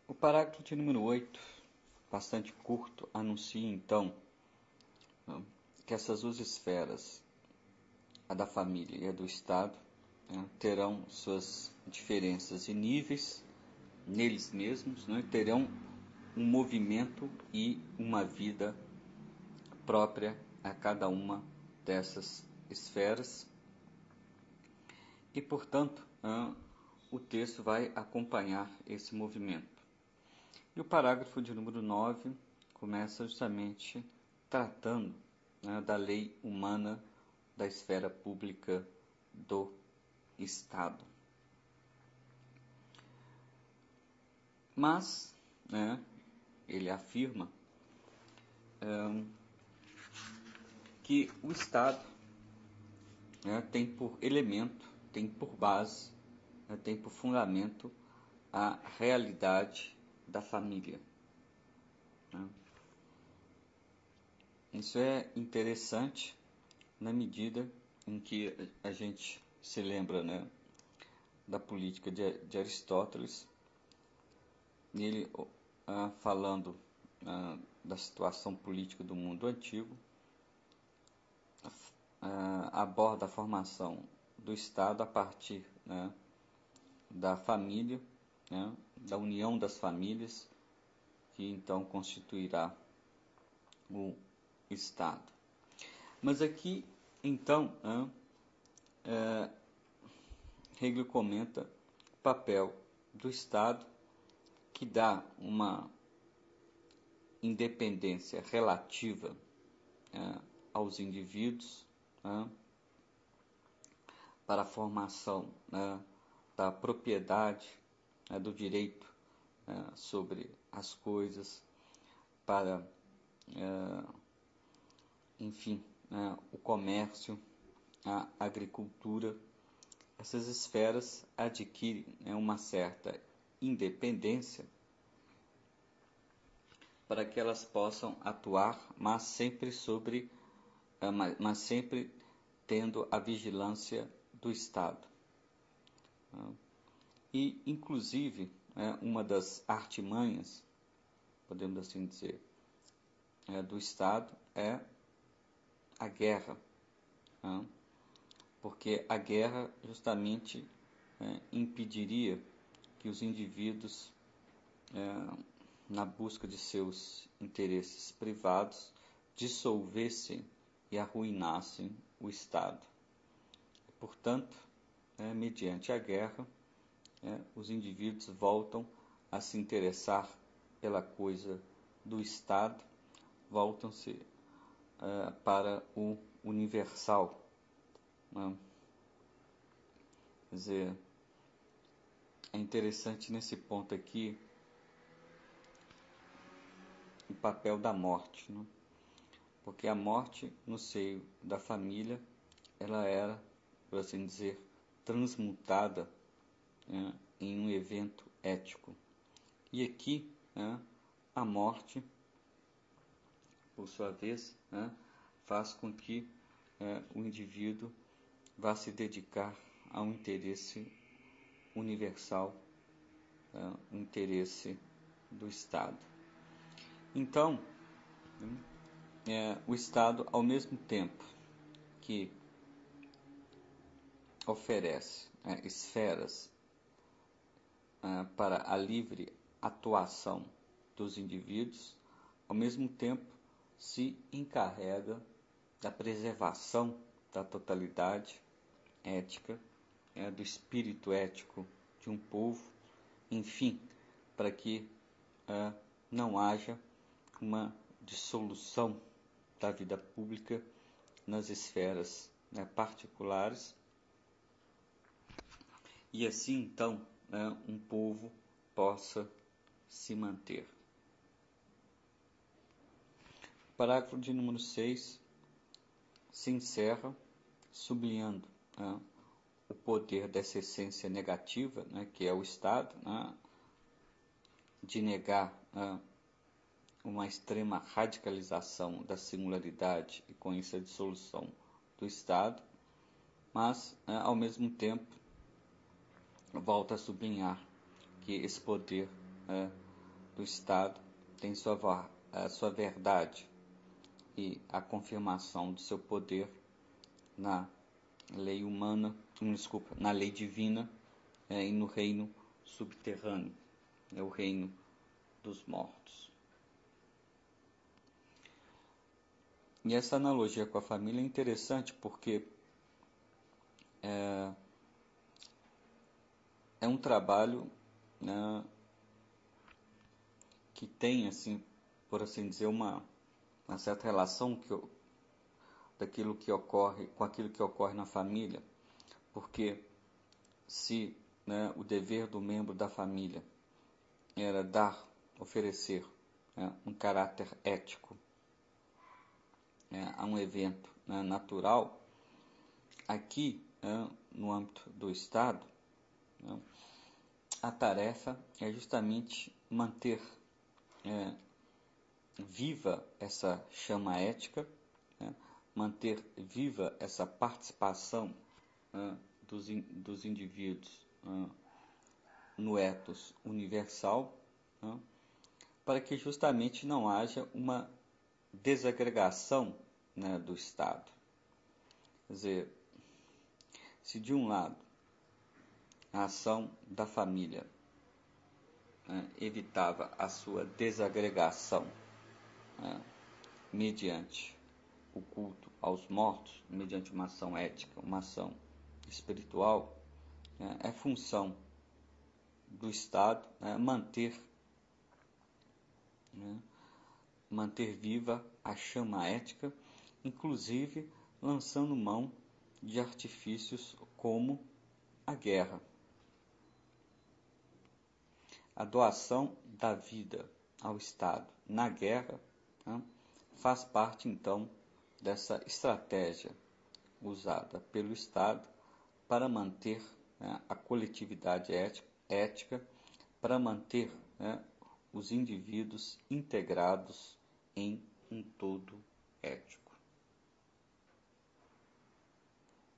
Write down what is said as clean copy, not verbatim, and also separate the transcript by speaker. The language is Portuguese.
Speaker 1: O parágrafo de número 8, bastante curto, anuncia então que essas duas esferas, a da família e a do Estado, terão suas diferenças e níveis neles mesmos, terão um movimento e uma vida própria a cada uma dessas esferas. E, portanto, o texto vai acompanhar esse movimento. E o parágrafo de número 9 começa justamente tratando da lei humana da esfera pública do Estado. Mas, ele afirma que o Estado tem por elemento, tem por base, tem por fundamento a realidade da família. Isso é interessante na medida em que a gente se lembra da política de Aristóteles, e ele falando da situação política do mundo antigo, aborda a formação do Estado a partir da família, da união das famílias, que então constituirá o Estado. Mas aqui, então, Hegel comenta o papel do Estado, que dá uma independência relativa aos indivíduos para a formação da propriedade, do direito sobre as coisas, para, o comércio, a agricultura. Essas esferas adquirem uma certa independência para que elas possam atuar, mas sempre tendo a vigilância do Estado. E, inclusive, uma das artimanhas, podemos assim dizer, do Estado é a guerra, porque a guerra justamente impediria que os indivíduos, na busca de seus interesses privados, dissolvessem e arruinassem o Estado. Portanto, mediante a guerra, os indivíduos voltam a se interessar pela coisa do Estado, voltam-se para o universal. Quer dizer, é interessante nesse ponto aqui o papel da morte, porque a morte no seio da família, ela era, por assim dizer, transmutada em um evento ético. E aqui, a morte, por sua vez, faz com que o indivíduo vá se dedicar a um interesse universal, um interesse do Estado. Então, o Estado, ao mesmo tempo que oferece esferas para a livre atuação dos indivíduos, ao mesmo tempo se encarrega da preservação da totalidade ética, do espírito ético de um povo, enfim, para que não haja uma dissolução da vida pública nas esferas particulares, e assim então um povo possa se manter. O parágrafo de número 6 se encerra sublinhando o poder dessa essência negativa, que é o Estado, de negar uma extrema radicalização da singularidade e com isso a dissolução do Estado, mas ao mesmo tempo volta a sublinhar que esse poder do Estado tem a sua verdade e a confirmação do seu poder na lei humana, na lei divina e no reino subterrâneo, o reino dos mortos. E essa analogia com a família é interessante porque é um trabalho, né, que tem, assim, por assim dizer, uma certa relação daquilo que ocorre com aquilo que ocorre na família, porque se, né, o dever do membro da família era oferecer, né, um caráter ético, a um evento, né, natural, aqui, no âmbito do Estado, né, a tarefa é justamente manter viva essa chama ética, né, manter viva essa participação dos indivíduos no ethos universal, para que justamente não haja uma desagregação, né, do Estado. Quer dizer, se de um lado a ação da família, né, evitava a sua desagregação, né, mediante o culto aos mortos, mediante uma ação ética, uma ação espiritual, né, é função do Estado, né, manter viva a chama ética, inclusive lançando mão de artifícios como a guerra. A doação da vida ao Estado na guerra, né, faz parte, então, dessa estratégia usada pelo Estado para manter, né, a coletividade ética, para manter, né, os indivíduos integrados em um todo ético.